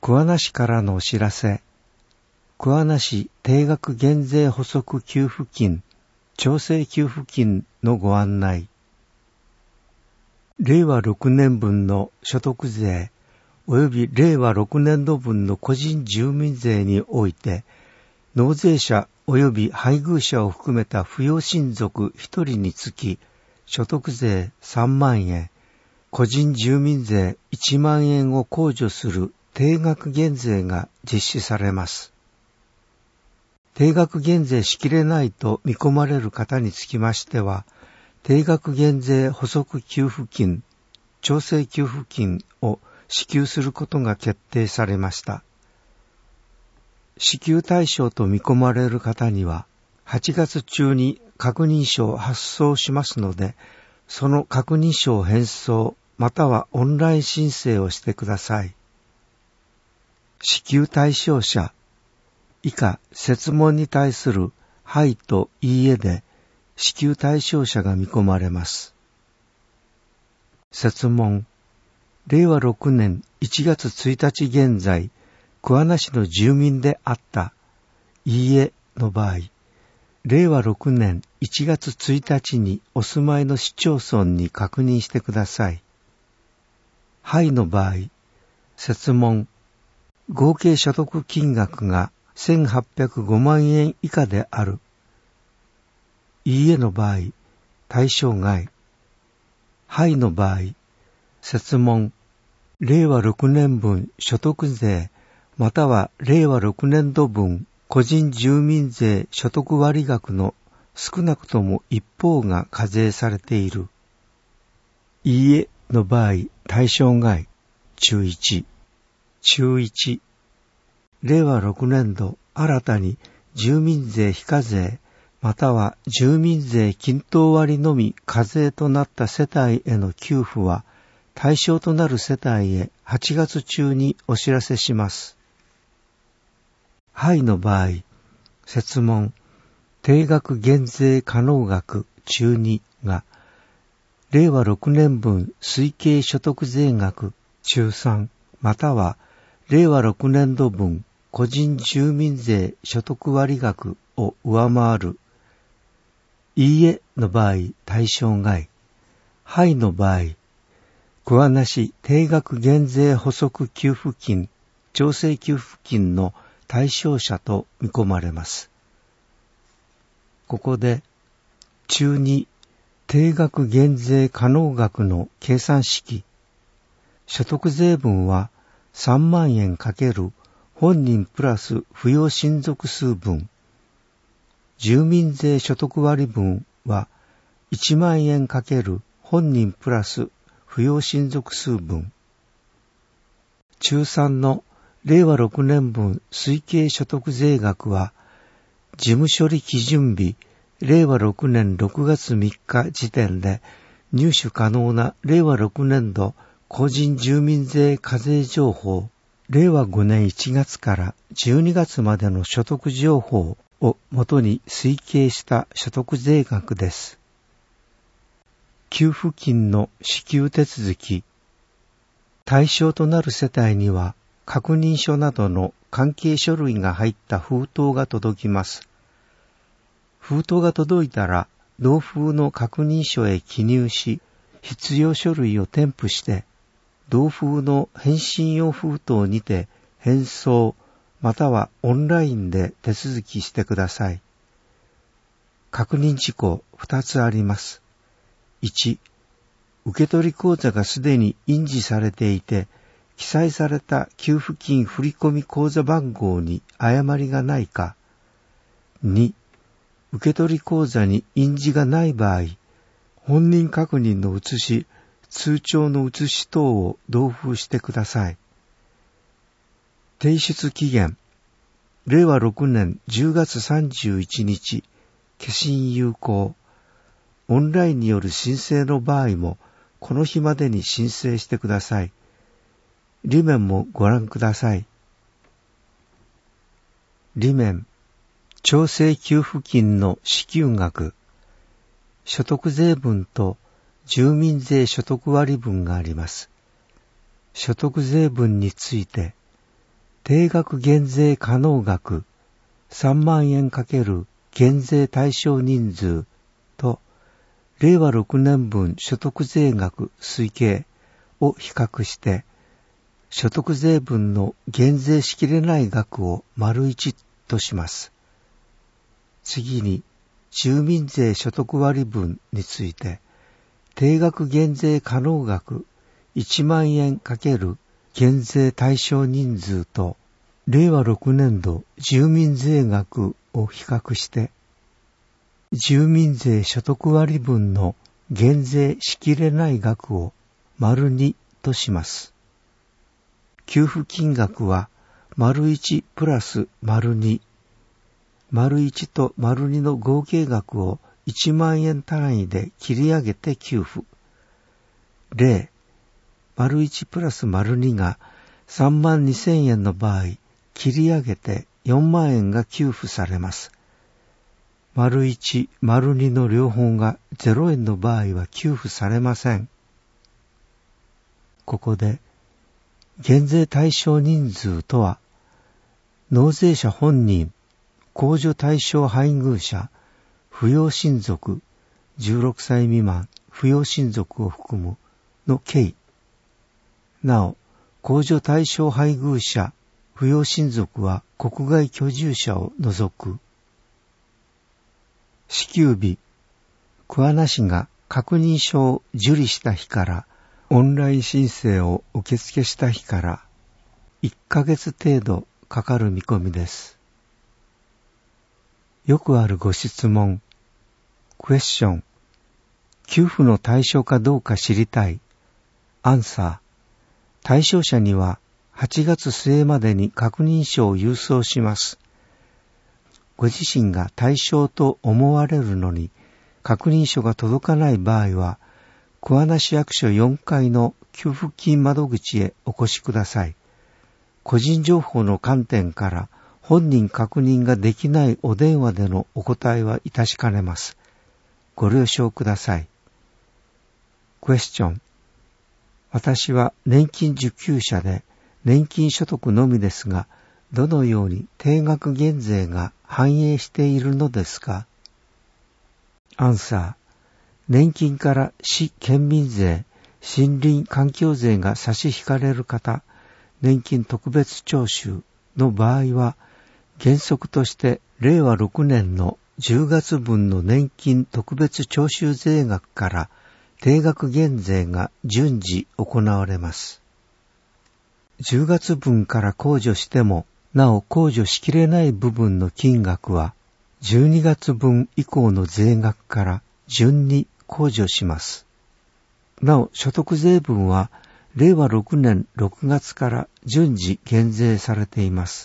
桑名市からのお知らせ。桑名市定額減税補足給付金、調整給付金のご案内。令和6年分の所得税及び令和6年度分の個人住民税において、納税者及び配偶者を含めた扶養親族1人につき、所得税3万円、個人住民税1万円を控除する定額減税が実施されます。定額減税しきれないと見込まれる方につきましては、定額減税補足給付金、調整給付金を支給することが決定されました。支給対象と見込まれる方には、8月中に確認書を発送しますので、その確認書を返送またはオンライン申請をしてください。支給対象者、以下設問に対するはいといいえで支給対象者が見込まれます。設問、令和6年1月1日現在、桑名市の住民であった、いいえの場合、令和6年1月1日にお住まいの市町村に確認してください。はいの場合、設問、合計所得金額が1805万円以下である。いいえの場合、対象外。はいの場合、設問、令和6年分所得税または令和6年度分個人住民税所得割額の少なくとも一方が課税されている。いいえの場合、対象外。中1。中1。令和6年度新たに住民税非課税または住民税均等割のみ課税となった世帯への給付は対象となる世帯へ8月中にお知らせします。はいの場合、設問、定額減税可能額中2が令和6年分推計所得税額中3または令和6年度分個人住民税所得割額を上回る。いいえの場合、対象外。はいの場合、桑名市定額減税補足給付金、調整給付金の対象者と見込まれます。ここで、中2、定額減税可能額の計算式。所得税分は3万円×本人プラス扶養親族数分。住民税所得割分は1万円×本人プラス扶養親族数分。中3の令和6年分推計所得税額は事務処理基準日令和6年6月3日時点で入手可能な令和6年度個人住民税課税情報令和5年1月から12月までの所得情報をもとに推計した所得税額です。給付金の支給手続き。対象となる世帯には確認書などの関係書類が入った封筒が届きます。封筒が届いたら同封の確認書へ記入し、必要書類を添付して同封の返信用封筒にて返送またはオンラインで手続きしてください。確認事項2つあります。1、受取口座がすでに印字されていて、記載された給付金振込口座番号に誤りがないか。2、受取口座に印字がない場合、本人確認の写し、通帳の写し等を同封してください。提出期限、令和6年10月31日、消印有効。オンラインによる申請の場合も、この日までに申請してください。裏面もご覧ください。裏面、調整給付金の支給額、所得税分と住民税所得割分があります。所得税分について、 定額減税可能額3万円×減税対象人数と令和6年分所得税額推計を比較して所得税分の減税しきれない額を丸1とします。次に住民税所得割分について定額減税可能額1万円×減税対象人数と令和6年度住民税額を比較して住民税所得割分の減税しきれない額を丸2とします。給付金額は丸1プラス丸2、丸1と丸2の合計額を1万円単位で切り上げて給付。例、丸1プラス丸2が3万2000円の場合、切り上げて4万円が給付されます。丸1、丸2の両方が0円の場合は給付されません。ここで、減税対象人数とは、納税者本人、控除対象配偶者、扶養親族、16歳未満、扶養親族を含むの計。なお、控除対象配偶者、扶養親族は国外居住者を除く。支給日、桑名市が確認書を受理した日からオンライン申請を受付した日から1ヶ月程度かかる見込みです。よくあるご質問、クエスチョン、給付の対象かどうか知りたい、アンサー、対象者には8月末までに確認書を郵送します。ご自身が対象と思われるのに確認書が届かない場合は、桑名市役所4階の給付金窓口へお越しください。個人情報の観点から本人確認ができないお電話でのお答えは致しかねます。ご了承ください。クエスチョン。私は年金受給者で年金所得のみですが、どのように定額減税が反映しているのですか？アンサー。年金から市県民税、森林環境税が差し引かれる方、年金特別徴収の場合は、原則として令和6年の10月分の年金特別徴収税額から定額減税が順次行われます。10月分から控除しても、なお控除しきれない部分の金額は、12月分以降の税額から順に控除します。なお、所得税分は、令和6年6月から順次減税されています。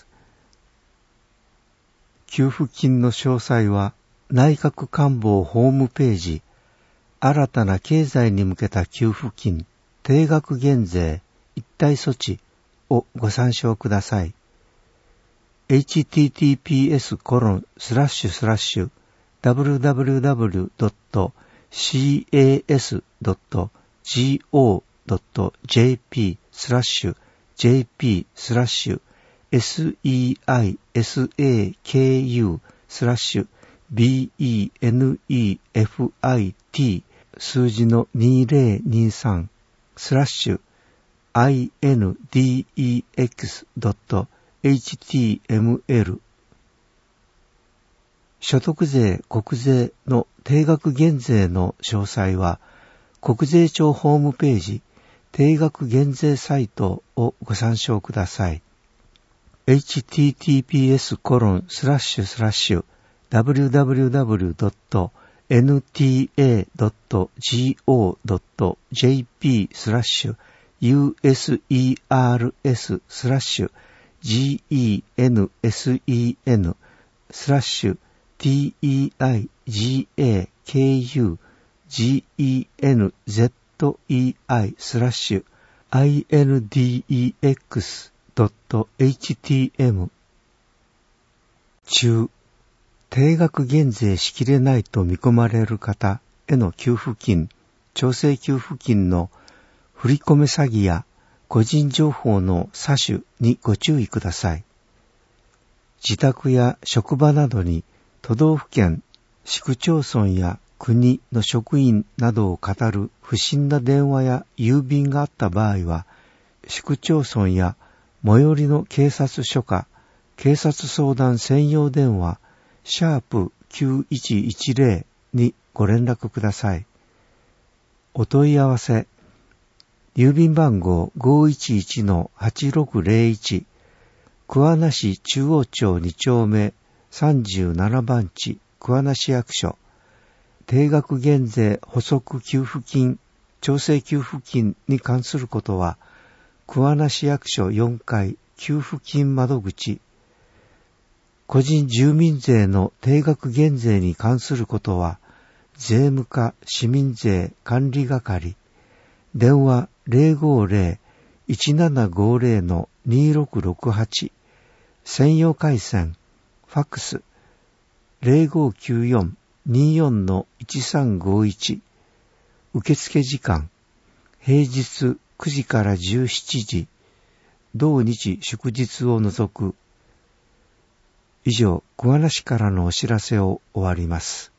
給付金の詳細は、内閣官房ホームページ、新たな経済に向けた給付金、定額減税、一体措置をご参照ください。https://www.casu.go.jp/jp/benefit数字の2023/index.html 所得税・国税の定額減税の詳細は、国税庁ホームページ定額減税サイトをご参照ください。https://www.nTA.go.jp/index.htm 中、定額減税しきれないと見込まれる方への給付金、調整給付金の振り込め詐欺や個人情報の詐取にご注意ください。自宅や職場などに都道府県、市区町村や国の職員などを語る不審な電話や郵便があった場合は、市区町村や最寄りの警察署か警察相談専用電話#9110にご連絡ください。お問い合わせ、郵便番号 511-8601 桑名市中央町2丁目37番地桑名市役所、定額減税補足給付金調整給付金に関することは桑名市役所4階給付金窓口、個人住民税の定額減税に関することは税務課市民税管理係、電話 050-1750-2668 専用回線、ファックス 0594-24-1351、受付時間、平日9時から17時、同日祝日を除く。以上、桑名市からのお知らせを終わります。